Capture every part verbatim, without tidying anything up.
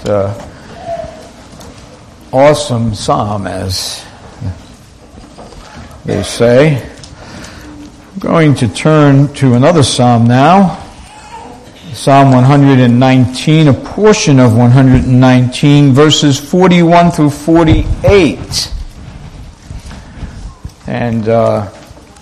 uh, awesome psalm, as they say. I'm going to turn to another psalm now. Psalm one hundred nineteen, a portion of one hundred nineteen, verses forty-one through forty-eight. And uh,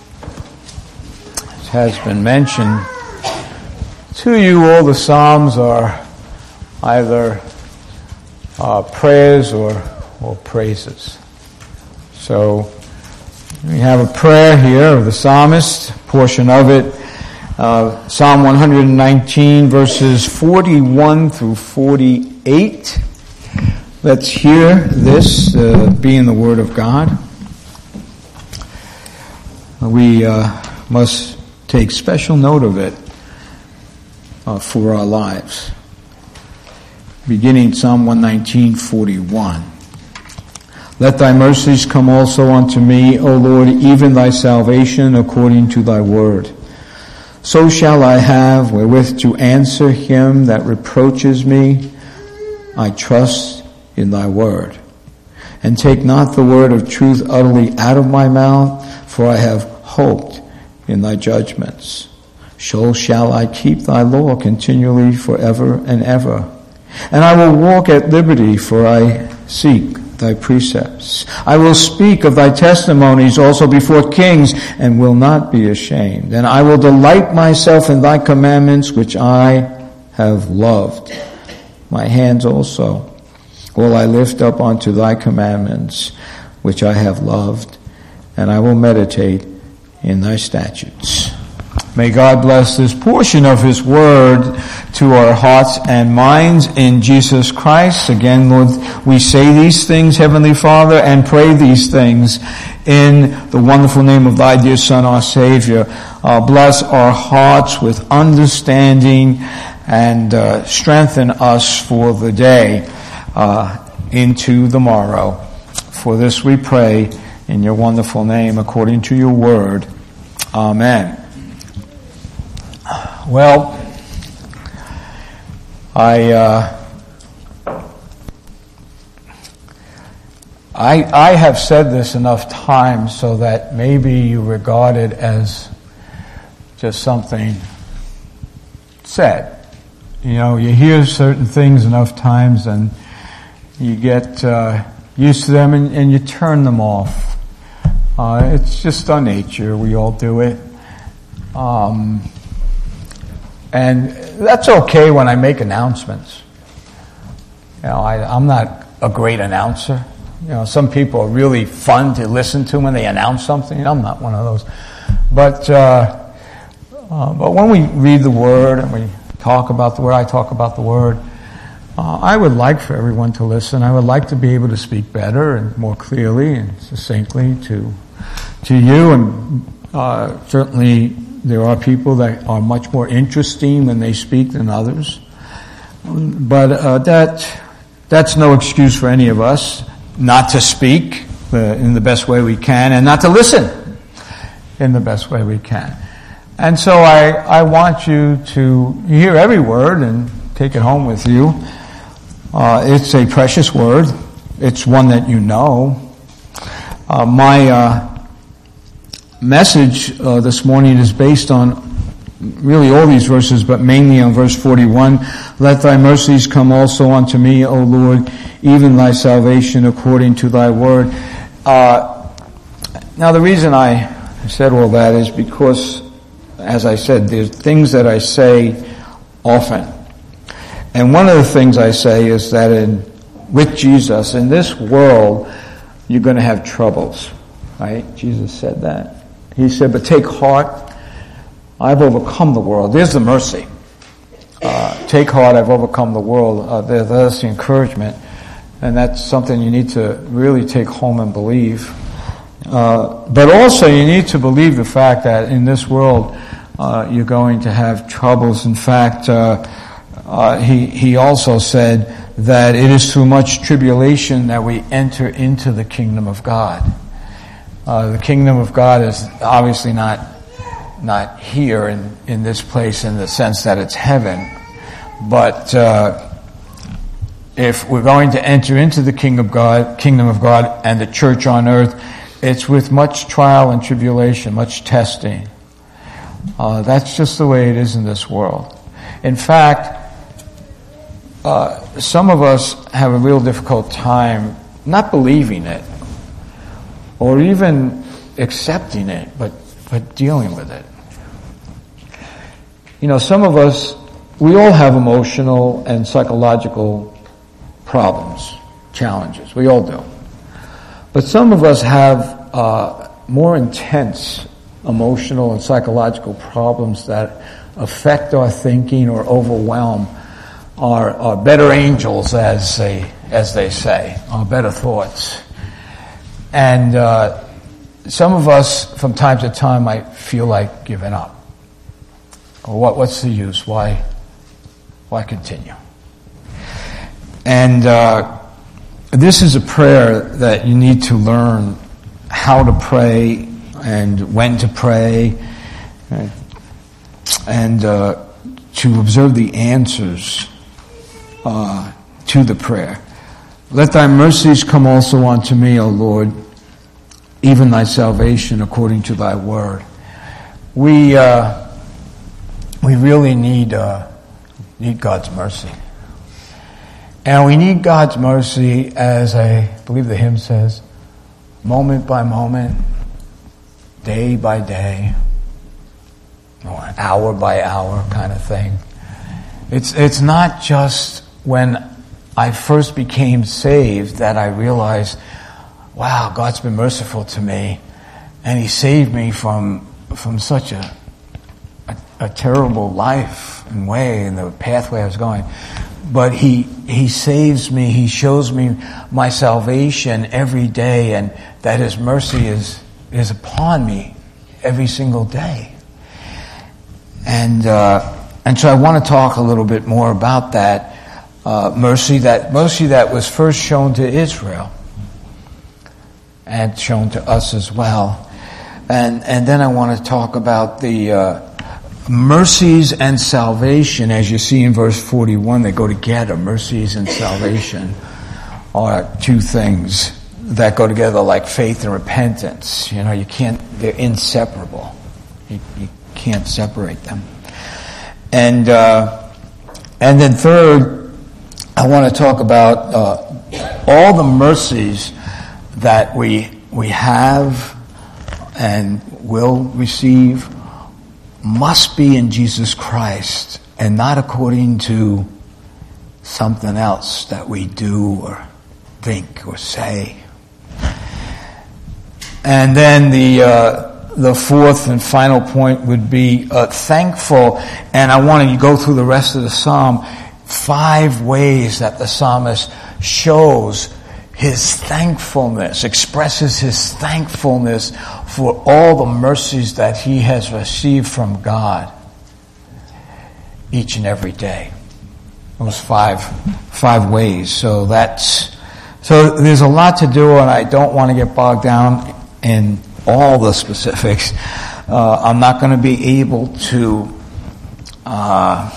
as has been mentioned to you, all the psalms are either uh, prayers or, or praises. So we have a prayer here of the psalmist, a portion of it. Uh, Psalm one hundred nineteen, verses forty-one through forty-eight. Let's hear this, uh, being the Word of God. We uh, must take special note of it uh, for our lives. Beginning Psalm one nineteen, forty-one. Let thy mercies come also unto me, O Lord, even thy salvation according to thy word. So shall I have wherewith to answer him that reproaches me. I trust in thy word. And take not the word of truth utterly out of my mouth, for I have hoped in thy judgments. So shall I keep thy law continually forever and ever. And I will walk at liberty, for I seek thy precepts. I will speak of thy testimonies also before kings, and will not be ashamed. And I will delight myself in thy commandments, which I have loved. My hands also will I lift up unto thy commandments, which I have loved, and I will meditate in thy statutes. May God bless this portion of his word to our hearts and minds in Jesus Christ. Again, Lord, we say these things, Heavenly Father, and pray these things in the wonderful name of thy dear Son, our Savior. Uh, bless our hearts with understanding and uh, strengthen us for the day uh, into the morrow. For this we pray in your wonderful name, according to your word. Amen. Well, I, uh, I, I have said this enough times so that maybe you regard it as just something said. You know, you hear certain things enough times and you get uh, used to them and, and you turn them off. Uh, it's just our nature. We all do it. Um, And that's okay when I make announcements. You know, I, I'm not a great announcer. You know, some people are really fun to listen to when they announce something. I'm not one of those. But uh, uh, but when we read the Word and we talk about the Word, I talk about the Word, uh, I would like for everyone to listen. I would like to be able to speak better and more clearly and succinctly to to you, and uh, certainly there are people that are much more interesting when they speak than others. But uh, that that's no excuse for any of us not to speak uh, in the best way we can and not to listen in the best way we can. And so I, I want you to hear every word and take it home with you. Uh, it's a precious word. It's one that you know. Uh, my... Uh, message uh, this morning is based on really all these verses, but mainly on verse forty-one. Let thy mercies come also unto me, O Lord, even thy salvation according to thy word. Uh, now the reason I said all that is because, as I said, there's things that I say often. And one of the things I say is that in with Jesus, in this world, you're going to have troubles. Right? Jesus said that. He said, but take heart, I've overcome the world. There's the mercy. Uh, take heart, I've overcome the world. Uh, there, there's the encouragement. And that's something you need to really take home and believe. Uh, but also you need to believe the fact that in this world, uh, you're going to have troubles. In fact, uh, uh, he, he also said that it is through much tribulation that we enter into the kingdom of God. Uh, the kingdom of God is obviously not not here in, in this place in the sense that it's heaven, but uh, if we're going to enter into the King of God, kingdom of God and the church on earth, it's with much trial and tribulation, much testing. Uh, that's just the way it is in this world. In fact, uh, some of us have a real difficult time not believing it, or even accepting it, but, but dealing with it. You know, some of us, we all have emotional and psychological problems, challenges. We all do. But some of us have uh, more intense emotional and psychological problems that affect our thinking or overwhelm our, our better angels, as they as they say, our better thoughts. And uh, some of us, from time to time, might feel like giving up. Or what? What's the use? Why? Why continue? And uh, this is a prayer that you need to learn how to pray and when to pray, and uh, to observe the answers uh, to the prayer. Let thy mercies come also unto me, O Lord, even thy salvation according to thy word. We uh, we really need uh, need God's mercy. And we need God's mercy, as I believe the hymn says, moment by moment, day by day, or hour by hour kind of thing. It's it's not just when I first became saved that I realized, wow, God's been merciful to me, and He saved me from from such a a, a terrible life and way and the pathway I was going. But he he saves me, He shows me my salvation every day, and that His mercy is is upon me every single day. And uh, and so I want to talk a little bit more about that uh, mercy, that mercy that was first shown to Israel and shown to us as well. And and then I want to talk about the uh, mercies and salvation, as you see in verse forty-one, they go together. Mercies and salvation are two things that go together like faith and repentance. You know, you can't, they're inseparable. You, you can't separate them. And, uh, and then third, I want to talk about, uh, all the mercies that we, we have and will receive must be in Jesus Christ and not according to something else that we do or think or say. And then the uh, the fourth and final point would be uh, thankful. And I want to go through the rest of the psalm, five ways that the psalmist shows his thankfulness, expresses his thankfulness for all the mercies that he has received from God each and every day. Those five, five ways. So that's, so there's a lot to do, and I don't want to get bogged down in all the specifics. Uh, I'm not going to be able to, uh,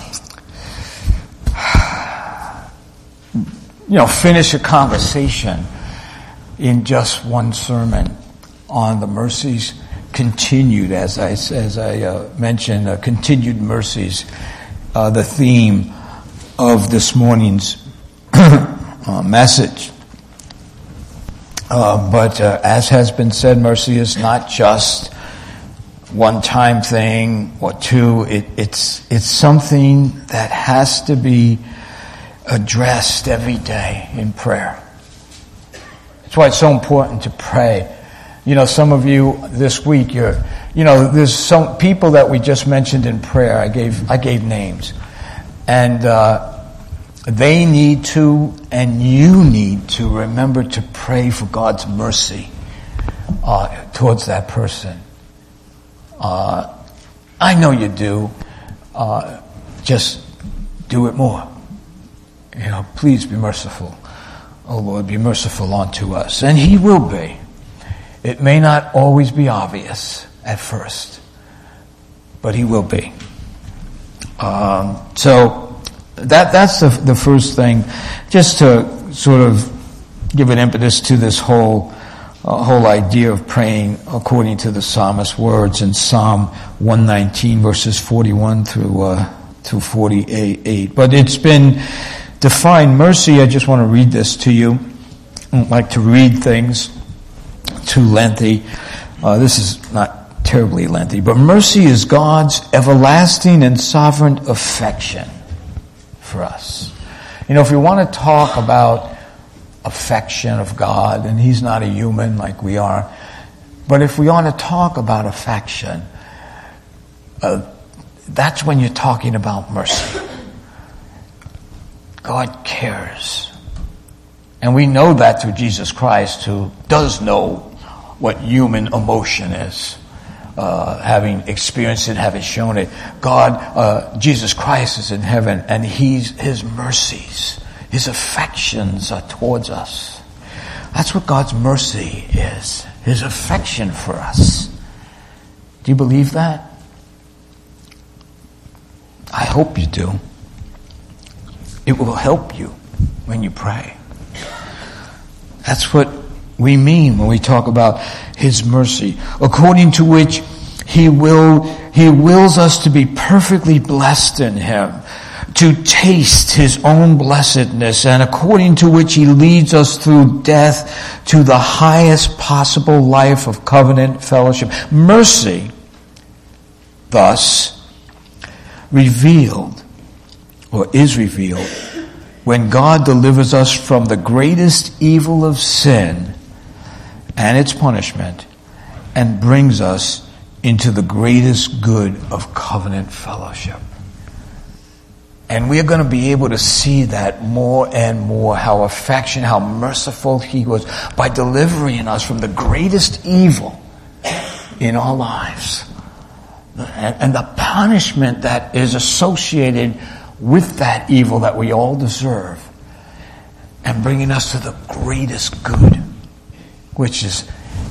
you know, finish a conversation in just one sermon on the mercies continued, as I as I uh, mentioned, uh, continued mercies, uh, the theme of this morning's uh, message. Uh, but uh, as has been said, mercy is not just one-time thing or two. It, it's it's something that has to be addressed every day in prayer. That's why it's so important to pray. You know, some of you this week, you're, you know, there's some people that we just mentioned in prayer. I gave, I gave names, and uh, they need to, and you need to remember to pray for God's mercy uh, towards that person. Uh, I know you do. Uh, just do it more. You know, please be merciful. Oh Lord, be merciful unto us. And He will be. It may not always be obvious at first, but He will be. Um, so, that that's the, the first thing, just to sort of give an impetus to this whole uh, whole idea of praying according to the psalmist's words in Psalm one nineteen, verses forty-one through uh, through forty-eight. But it's been defined, mercy, I just want to read this to you. I don't like to read things too lengthy. Uh, this is not terribly lengthy, but mercy is God's everlasting and sovereign affection for us. You know, if we want to talk about affection of God, and He's not a human like we are, but if we want to talk about affection, uh, that's when you're talking about mercy. God cares. And we know that through Jesus Christ, who does know what human emotion is. Uh, having experienced it, having shown it. God, uh, Jesus Christ is in heaven, and He's, His mercies, His affections are towards us. That's what God's mercy is. His affection for us. Do you believe that? I hope you do. It will help you when you pray. That's what we mean when we talk about His mercy, according to which He will, He wills us to be perfectly blessed in Him, to taste His own blessedness, and according to which He leads us through death to the highest possible life of covenant fellowship. Mercy, thus, revealed, or is revealed, when God delivers us from the greatest evil of sin and its punishment, and brings us into the greatest good of covenant fellowship. And we're going to be able to see that more and more, how affectionate, how merciful He was by delivering us from the greatest evil in our lives. And the punishment that is associated with that evil that we all deserve, and bringing us to the greatest good, which is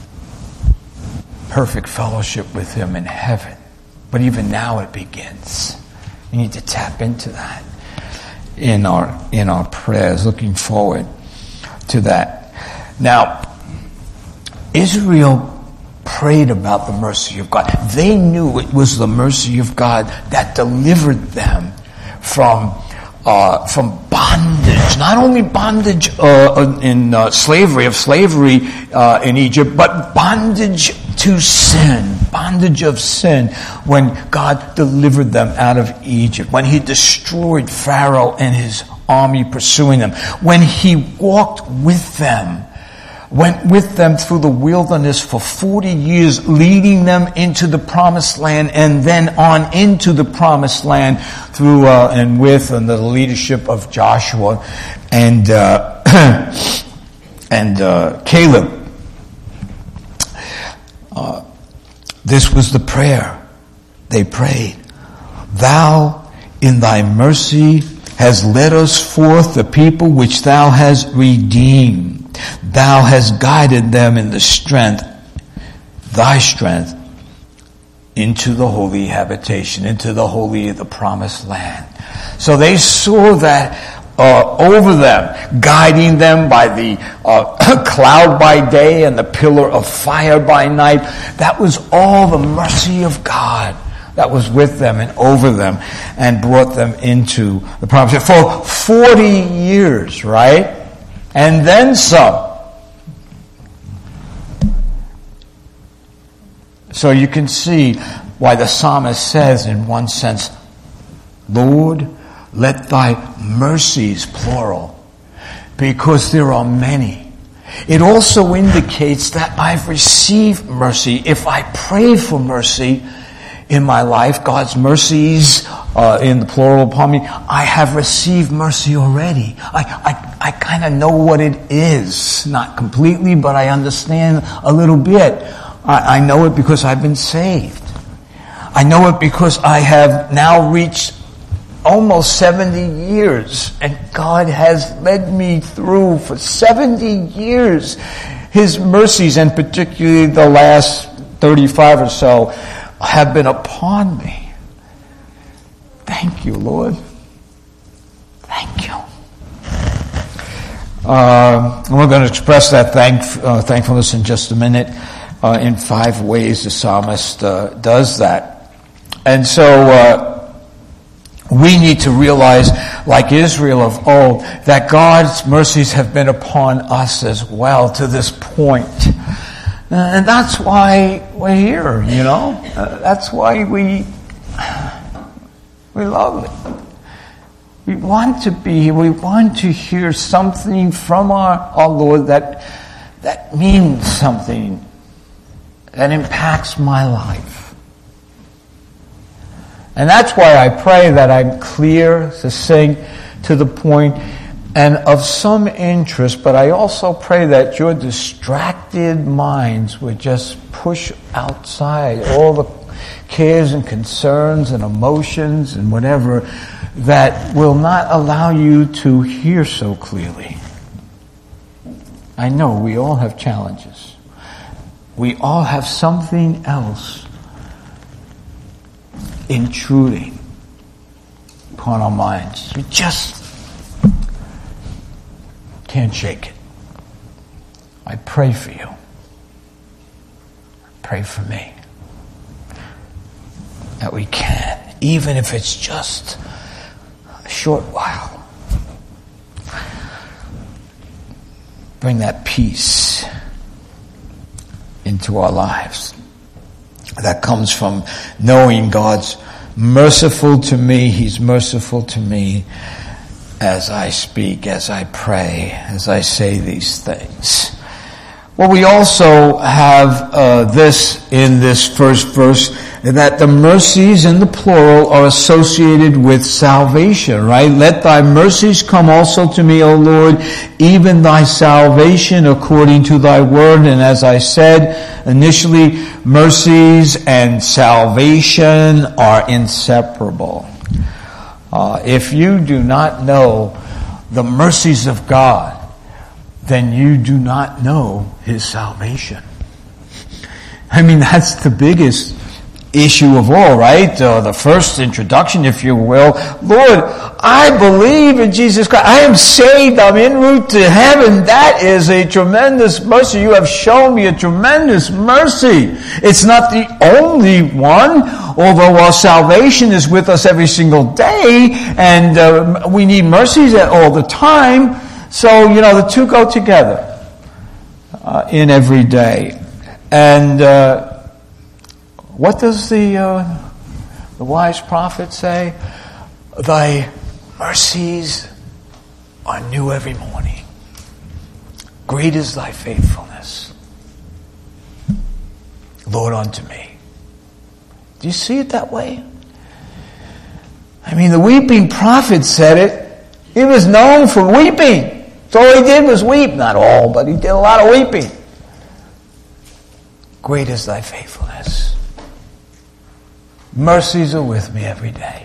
perfect fellowship with Him in heaven. But even now it begins. We need to tap into that in our in our prayers, looking forward to that. Now, Israel prayed about the mercy of God. They knew it was the mercy of God that delivered them from uh, from bondage. Not only bondage uh, in uh, slavery, of slavery uh, in Egypt, but bondage to sin. Bondage of sin when God delivered them out of Egypt. When He destroyed Pharaoh and his army pursuing them. When He walked with them. Went with them through the wilderness for forty years, leading them into the promised land, and then on into the promised land through uh, and with and the leadership of Joshua and uh, and uh, Caleb. Uh, this was the prayer they prayed. Thou in Thy mercy hast led us forth, the people which Thou hast redeemed. Thou hast guided them in the strength, Thy strength, into the holy habitation, into the holy, the promised land. So they saw that uh, over them, guiding them by the uh, cloud by day and the pillar of fire by night. That was all the mercy of God that was with them and over them and brought them into the promise for forty years, right? And then some. So you can see why the psalmist says, in one sense, Lord, let Thy mercies, plural, because there are many. It also indicates that I've received mercy. If I pray for mercy in my life, God's mercies uh, in the plural upon me, I have received mercy already. I, I, I kind of know what it is. Not completely, but I understand a little bit. I, I know it because I've been saved. I know it because I have now reached almost seventy years, and God has led me through for seventy years. His mercies, and particularly the last thirty-five or so, have been upon me. Thank you, Lord. Uh, and we're going to express that thank, uh, thankfulness in just a minute uh, in five ways the psalmist uh, does that. And so uh, we need to realize, like Israel of old, that God's mercies have been upon us as well to this point. And that's why we're here, you know. Uh, that's why we we love it. We want to be here. We want to hear something from our, our Lord that that means something, that impacts my life. And that's why I pray that I'm clear, succinct, to the point, and of some interest, but I also pray that your distracted minds would just push outside all the cares and concerns and emotions and whatever that will not allow you to hear so clearly. I know we all have challenges. We all have something else intruding upon our minds. We just can't shake it. I pray for you. Pray for me. That we can, even if it's just a short while, bring that peace into our lives that comes from knowing God's merciful to me. He's merciful to me as I speak, as I pray, as I say these things. Well, we also have uh, this in this first verse, that the mercies in the plural are associated with salvation, right? Let thy mercies come also to me, O Lord, even thy salvation according to thy word. And as I said initially, mercies and salvation are inseparable. Uh, if you do not know the mercies of God, then you do not know His salvation. I mean, that's the biggest issue of all, right? Uh, the first introduction, if you will. Lord, I believe in Jesus Christ. I am saved. I'm en route to heaven. That is a tremendous mercy. You have shown me a tremendous mercy. It's not the only one, although our salvation is with us every single day, and uh, we need mercies all the time. So, you know, the two go together uh, in every day. And uh, what does the uh, the wise prophet say? Thy mercies are new every morning. Great is thy faithfulness, Lord, unto me. Do you see it that way? I mean, the weeping prophet said it. He was known for weeping. So all he did was weep. Not all, but he did a lot of weeping. Great is thy faithfulness. Mercies are with me every day.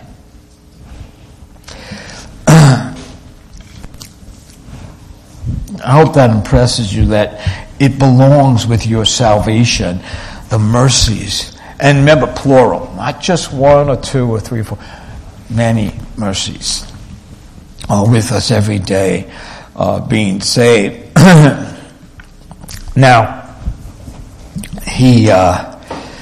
I hope that impresses you, that it belongs with your salvation, the mercies. And remember, plural, not just one or two or three or four. Many mercies are with us every day, uh, being saved. Now, he uh,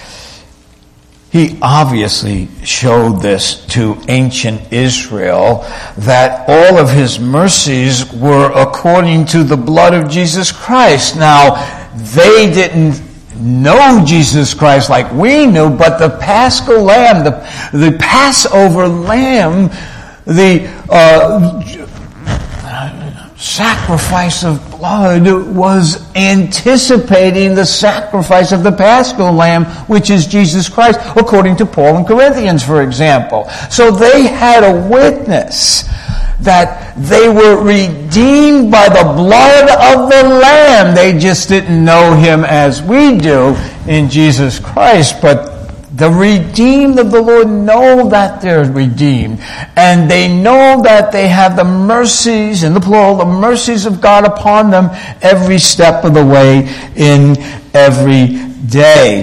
he obviously showed this to ancient Israel, that all of his mercies were according to the blood of Jesus Christ. Now, they didn't know Jesus Christ like we knew, but the Paschal Lamb, the, the Passover Lamb, the uh, sacrifice of blood was anticipating the sacrifice of the Paschal Lamb, which is Jesus Christ, according to Paul in Corinthians, for example. So they had a witness that they were redeemed by the blood of the Lamb. They just didn't know Him as we do in Jesus Christ, but the redeemed of the Lord know that they're redeemed. And they know that they have the mercies, in the plural, the mercies of God upon them every step of the way in every day.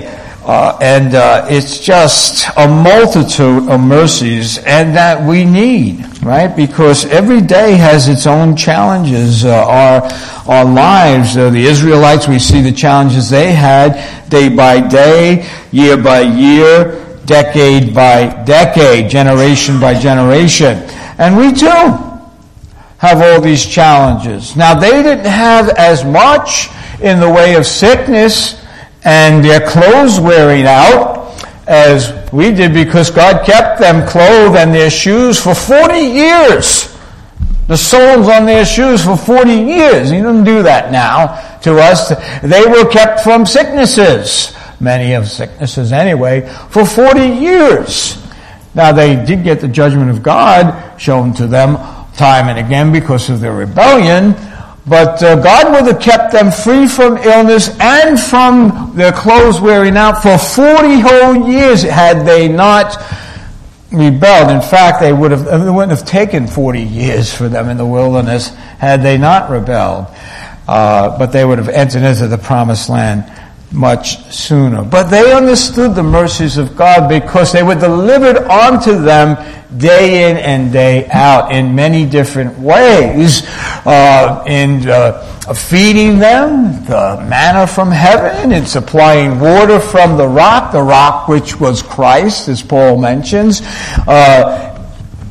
Uh, and uh, it's just a multitude of mercies, and that we need, right? Because every day has its own challenges. Uh, our our lives, uh, the Israelites, we see the challenges they had day by day, year by year, decade by decade, generation by generation. And we too have all these challenges. Now, they didn't have as much in the way of sickness and their clothes wearing out as we did, because God kept them clothed and their shoes for forty years. The soles on their shoes for forty years. He doesn't do that now to us. They were kept from sicknesses, many of sicknesses anyway, for forty years. Now, they did get the judgment of God shown to them time and again because of their rebellion, but uh, God would have kept them free from illness and from their clothes wearing out for forty whole years had they not rebelled. In fact, they would have, it wouldn't have taken forty years for them in the wilderness had they not rebelled. Uh, but they would have entered into the promised land much sooner. But they understood the mercies of God because they were delivered onto them day in and day out in many different ways. Uh, in uh, feeding them, the manna from heaven, in supplying water from the rock, the rock which was Christ, as Paul mentions, uh,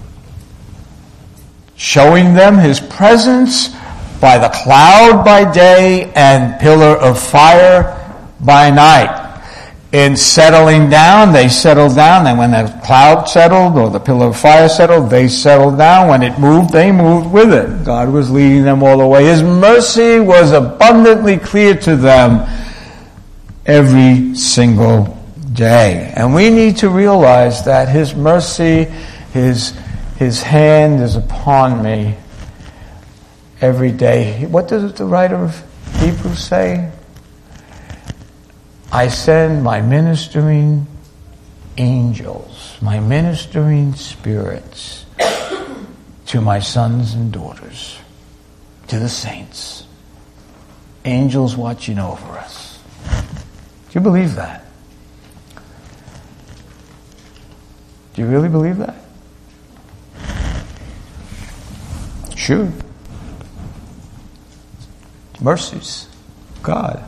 showing them his presence by the cloud by day and pillar of fire by night. In settling down, they settled down, and when the cloud settled or the pillar of fire settled, they settled down. When it moved, they moved with it. God was leading them all the way. His mercy was abundantly clear to them every single day. And we need to realize that his mercy, his, his hand is upon me every day. What does the writer of Hebrews say? I send my ministering angels, my ministering spirits to my sons and daughters, to the saints. Angels watching over us. Do you believe that? Do you really believe that? Sure. Mercies. God.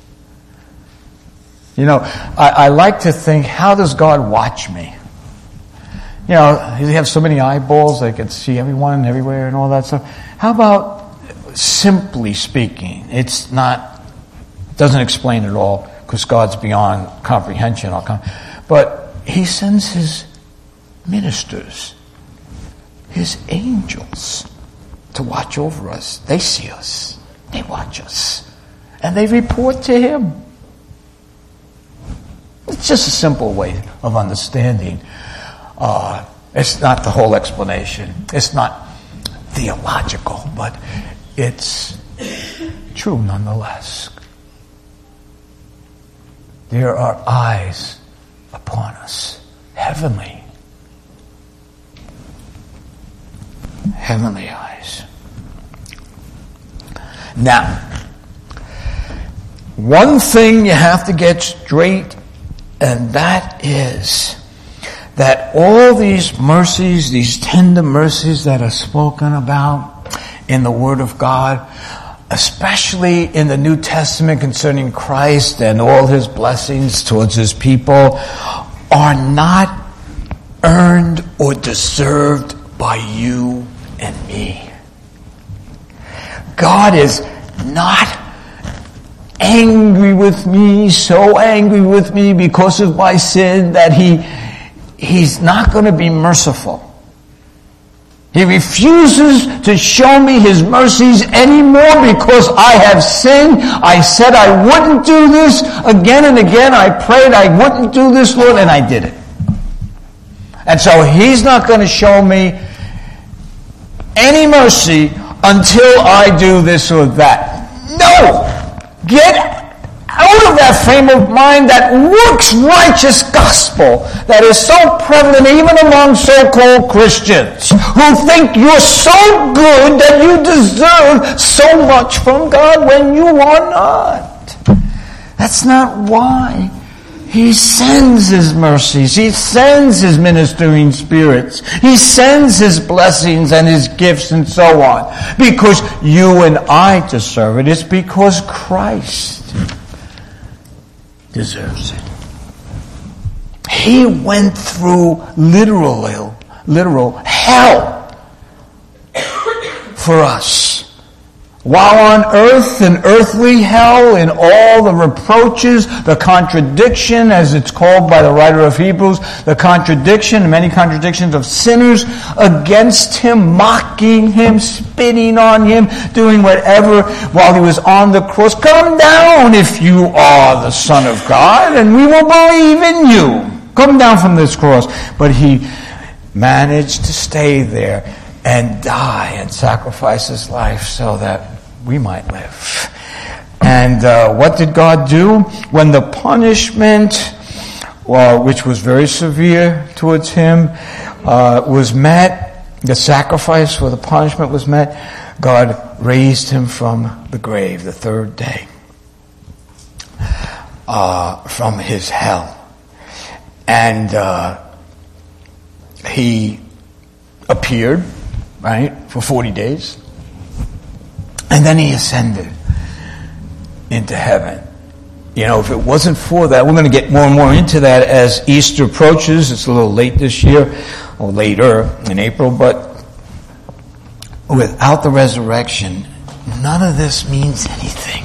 You know, I, I like to think, how does God watch me? You know, you have so many eyeballs, they can see everyone and everywhere and all that stuff. How about, simply speaking, it's not, doesn't explain it all, because God's beyond comprehension. But he sends his ministers, his angels, to watch over us. They see us. They watch us. And they report to him. It's just a simple way of understanding. Uh, it's not the whole explanation. It's not theological, but it's true nonetheless. There are eyes upon us. Heavenly. Heavenly eyes. Now, one thing you have to get straight, and that is that all these mercies, these tender mercies that are spoken about in the Word of God, especially in the New Testament concerning Christ and all his blessings towards his people, are not earned or deserved by you and me. God is not angry with me, so angry with me because of my sin that he he's not going to be merciful. He refuses to show me his mercies anymore because I have sinned. I said I wouldn't do this. Again and again I prayed I wouldn't do this, Lord, and I did it. And so he's not going to show me any mercy until I do this or that. No! Get out of that frame of mind, that works righteous gospel that is so prevalent even among so-called Christians who think you're so good that you deserve so much from God when you are not. That's not why He sends His mercies. He sends His ministering spirits. He sends His blessings and His gifts and so on. Because you and I deserve it. It's because Christ deserves it. He went through literal, literal hell for us. While on earth, in earthly hell, in all the reproaches, the contradiction, as it's called by the writer of Hebrews, the contradiction, many contradictions of sinners against Him, mocking Him, spitting on Him, doing whatever while He was on the cross. Come down if you are the Son of God, and we will believe in you. Come down from this cross. But He managed to stay there and die and sacrifice His life so that we might live. And uh, what did God do? When the punishment, well, which was very severe towards Him, uh, was met, the sacrifice for the punishment was met, God raised Him from the grave the third day, uh, from His hell. And uh, He appeared, right, for forty days. And then He ascended into heaven. You know, if it wasn't for that, we're going to get more and more into that as Easter approaches. It's a little late this year, or later in April, but without the resurrection, none of this means anything.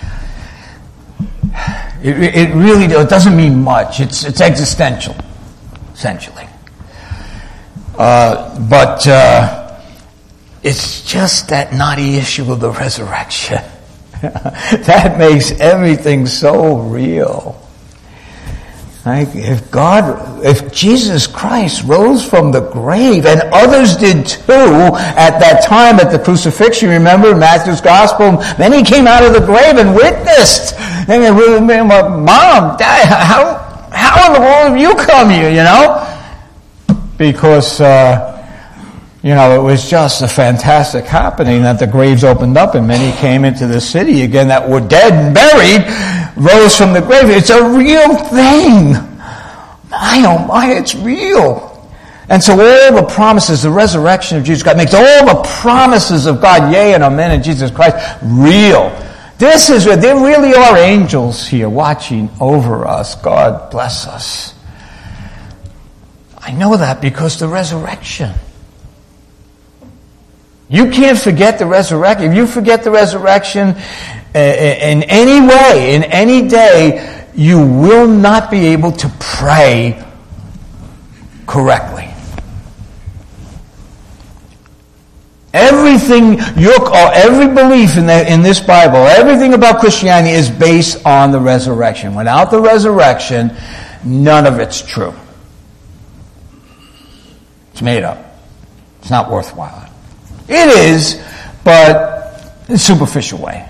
It, it really it doesn't mean much. It's, it's existential, essentially. Uh, but... Uh, It's just that knotty issue of the resurrection. That makes everything so real. Like if God, if Jesus Christ rose from the grave, and others did too at that time at the crucifixion, remember Matthew's Gospel, many came out of the grave and witnessed. And they were, Mom, Dad, how, how in the world have you come here, you know? Because, uh, You know, it was just a fantastic happening that the graves opened up and many came into the city again that were dead and buried, rose from the grave. It's a real thing. My, oh my, it's real. And so all the promises, the resurrection of Jesus Christ makes all the promises of God, yea and amen, in Jesus Christ, real. This is, there really are angels here watching over us. God bless us. I know that because the resurrection. You can't forget the resurrection. If you forget the resurrection in any way, in any day, you will not be able to pray correctly. Everything, your, or every belief in, the, in this Bible, everything about Christianity is based on the resurrection. Without the resurrection, none of it's true. It's made up. It's not worthwhile. It is, but in a superficial way.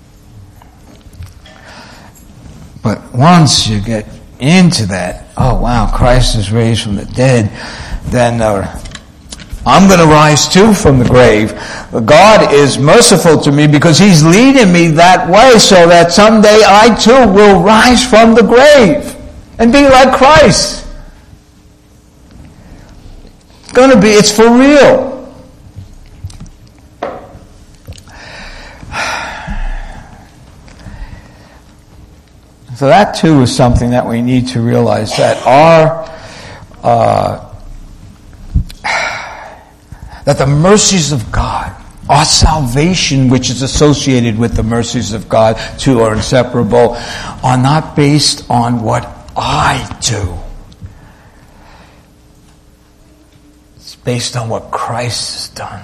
But once you get into that, oh wow, Christ is raised from the dead, then uh, I'm going to rise too from the grave. God is merciful to me because He's leading me that way so that someday I too will rise from the grave and be like Christ. It's going to be, it's for real. So that too is something that we need to realize, that our uh, that the mercies of God, our salvation, which is associated with the mercies of God, two are inseparable, are not based on what I do. It's based on what Christ has done.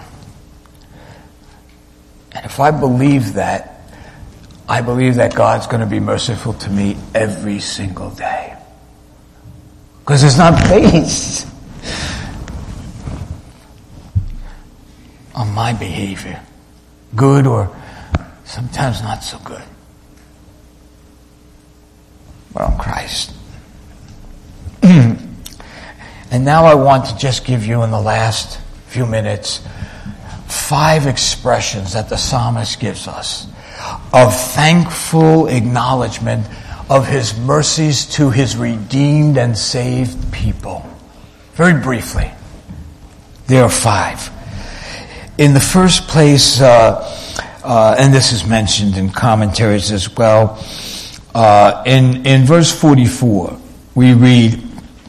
And if I believe that, I believe that God's going to be merciful to me every single day. Because it's not based on my behavior. Good or sometimes not so good. But on Christ. And now I want to just give you in the last few minutes five expressions that the psalmist gives us of thankful acknowledgement of his mercies to his redeemed and saved people. Very briefly, there are five. In the first place, uh, uh, and this is mentioned in commentaries as well, uh, in, in verse forty-four, we read,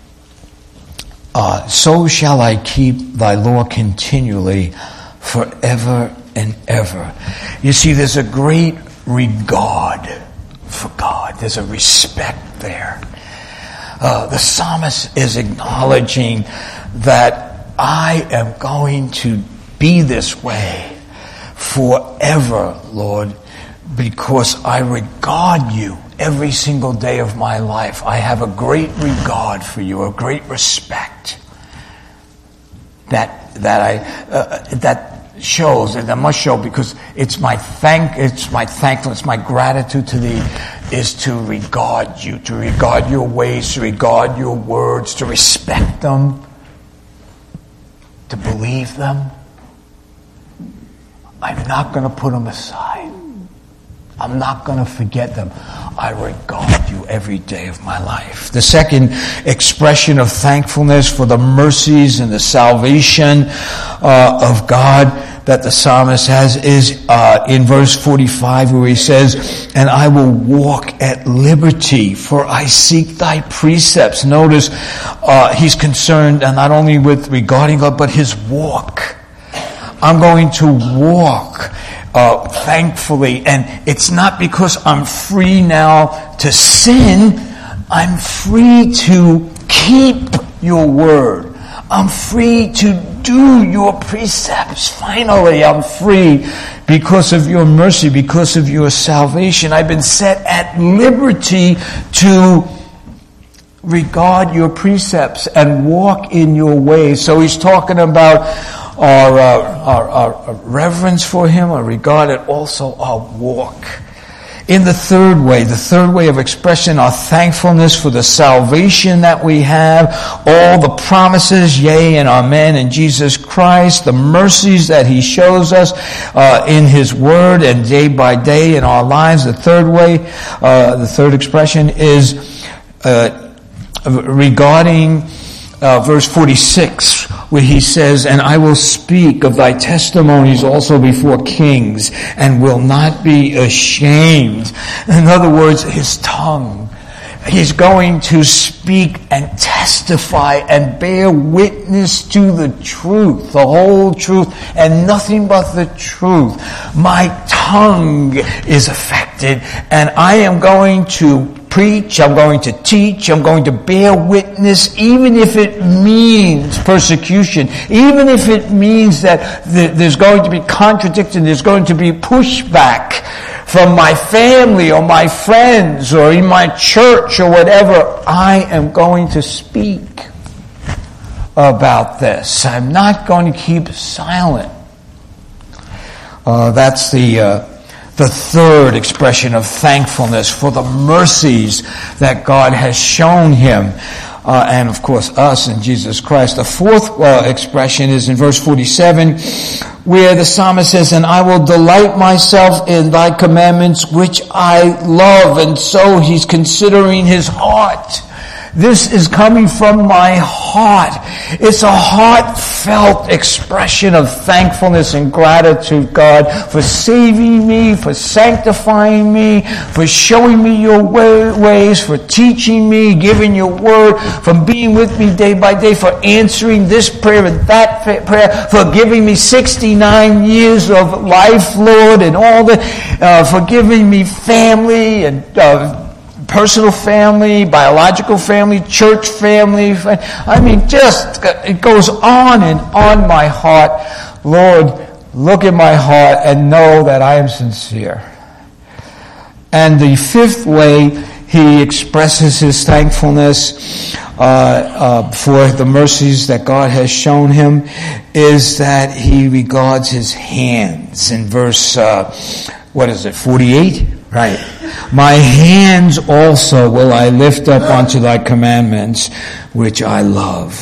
uh, so shall I keep thy law continually forever and ever. You see, there's a great regard for God. There's a respect there. Uh, the psalmist is acknowledging that I am going to be this way forever, Lord, because I regard you every single day of my life. I have a great regard for you, a great respect. That that I uh, that shows, and I must show, because it's my thank, it's my thankfulness, my gratitude to thee is to regard you, to regard your ways, to regard your words, to respect them, to believe them. I'm not going to put them aside. I'm not going to forget them. I regard you every day of my life. The second expression of thankfulness for the mercies and the salvation uh, of God that the psalmist has is uh, in verse forty-five, where he says, and I will walk at liberty, for I seek thy precepts. Notice uh, he's concerned not only with regarding God, but his walk. I'm going to walk uh, thankfully, and it's not because I'm free now to sin. I'm free to keep your word. I'm free to do your precepts. Finally, I'm free because of your mercy, because of your salvation. I've been set at liberty to regard your precepts and walk in your ways. So he's talking about our, uh, our, our reverence for him, our regard, and also our walk. In the third way, the third way of expression, our thankfulness for the salvation that we have, all the promises, yea and amen, in Jesus Christ, the mercies that he shows us uh, in his word and day by day in our lives. The third way, uh, the third expression is uh, regarding uh, verse forty-six, where he says, and I will speak of thy testimonies also before kings, and will not be ashamed. In other words, his tongue. He's going to speak and testify and bear witness to the truth, the whole truth, and nothing but the truth. My tongue is affected, and I am going to preach, I'm going to teach, I'm going to bear witness, even if it means persecution, even if it means that there's going to be contradiction, there's going to be pushback from my family or my friends or in my church or whatever. I am going to speak about this. I'm not going to keep silent. Uh, that's the uh, the third expression of thankfulness for the mercies that God has shown him. Uh, and of course us in Jesus Christ. The fourth uh, expression is in verse forty-seven, where the psalmist says, and I will delight myself in thy commandments, which I love. And so he's considering his heart. This is coming from my heart. It's a heartfelt expression of thankfulness and gratitude, God, for saving me, for sanctifying me, for showing me your ways, for teaching me, giving your word, for being with me day by day, for answering this prayer and that prayer, for giving me sixty-nine years of life, Lord, and all the, uh, for giving me family and uh, personal family, biological family, church family. I mean, just, it goes on and on my heart. Lord, look at my heart and know that I am sincere. And the fifth way he expresses his thankfulness uh, uh, for the mercies that God has shown him is that he regards his hands. In verse, uh, what is it, forty-eight? Right. My hands also will I lift up unto thy commandments, which I love.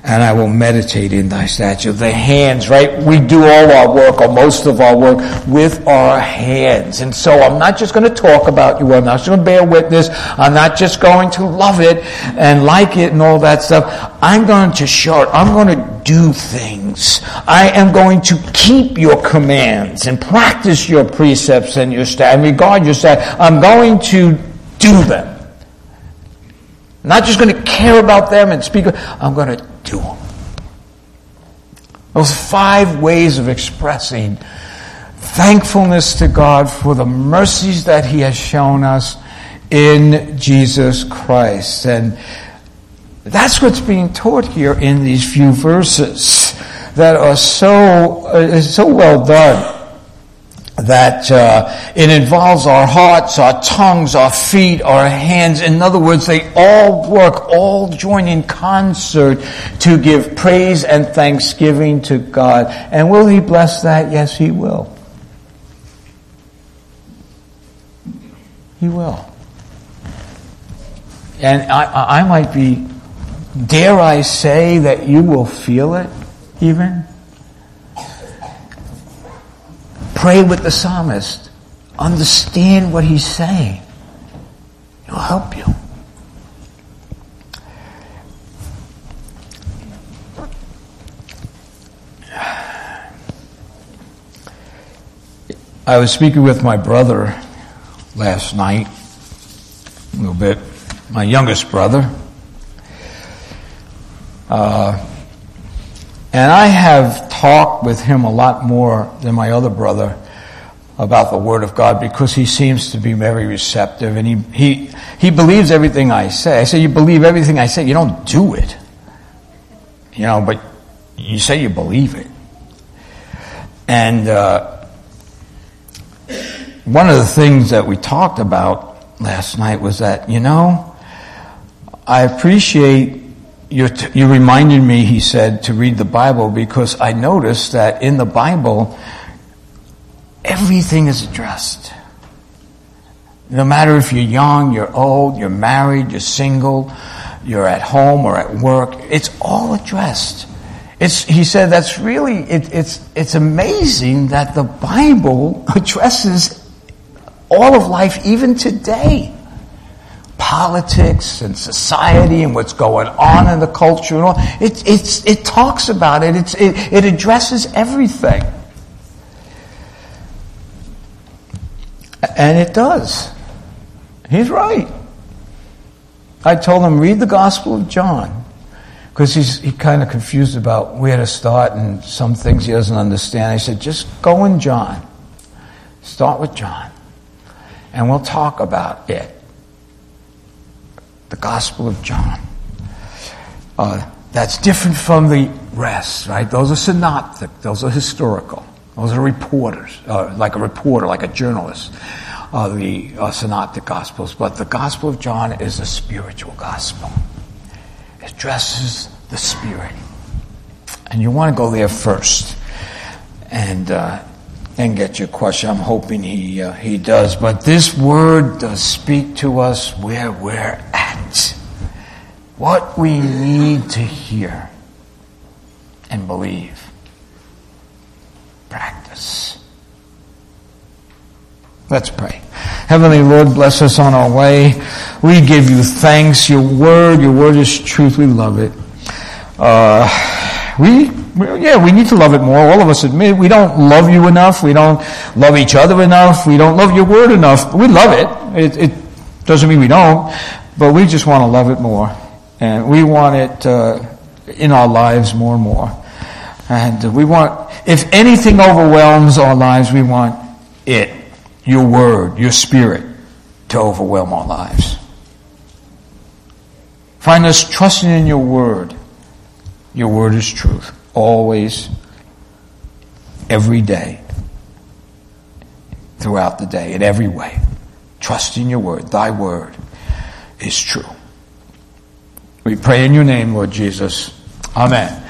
and I will meditate in thy statutes. The hands, right? We do all our work, or most of our work, with our hands. And so I'm not just going to talk about you. I'm not just going to bear witness. I'm not just going to love it and like it and all that stuff. I'm going to show it. I'm going to do things. I am going to keep your commands and practice your precepts and your statutes and regard your statutes. I'm going to do them. Not just going to care about them and speak. I'm going to do them. Those five ways of expressing thankfulness to God for the mercies that He has shown us in Jesus Christ. And that's what's being taught here in these few verses that are so, uh, so well done. That uh, it involves our hearts, our tongues, our feet, our hands. In other words, they all work, all join in concert to give praise and thanksgiving to God. And will He bless that? Yes, He will. He will. And I, I might be, dare I say that you will feel it even? Pray with the psalmist. Understand what he's saying. It'll help you. I was speaking with my brother last night, a little bit, my youngest brother. Uh, And I have talked with him a lot more than my other brother about the Word of God because he seems to be very receptive and he, he, he believes everything I say. I say, you believe everything I say, you don't do it. You know, but you say you believe it. And uh, one of the things that we talked about last night was that, you know, I appreciate You, t- you reminded me, he said, to read the Bible because I noticed that in the Bible, everything is addressed. No matter if you're young, you're old, you're married, you're single, you're at home or at work, it's all addressed. It's, he said that's really, it, it's, it's amazing that the Bible addresses all of life even today. Politics and society and what's going on in the culture and all. It, it's, it talks about it. It's, it. It addresses everything. And it does. He's right. I told him, read the Gospel of John. Because he's he kind of confused about where to start and some things he doesn't understand. I said, just go in John. Start with John. And we'll talk about it. The Gospel of John. Uh, that's different from the rest, right? Those are synoptic. Those are historical. Those are reporters, uh, like a reporter, like a journalist. Uh, the uh, synoptic Gospels. But the Gospel of John is a spiritual gospel. It addresses the Spirit. And you want to go there first. And uh, and get your question. I'm hoping he uh, he does. But this word does speak to us where we're at. What we need to hear and believe. Practice. Let's pray. Heavenly Lord, bless us on our way. We give you thanks. Your word, your word is truth. We love it. Uh, we, yeah, we need to love it more. All of us admit we don't love you enough. We don't love each other enough. We don't love your word enough. We love it. It, it doesn't mean we don't, but we just want to love it more. And we want it uh, in our lives more and more. And we want, if anything overwhelms our lives, we want it, your word, your Spirit, to overwhelm our lives. Find us trusting in your word. Your word is truth. Always, every day, throughout the day, in every way. Trust in your word. Thy word is true. We pray in your name, Lord Jesus. Amen.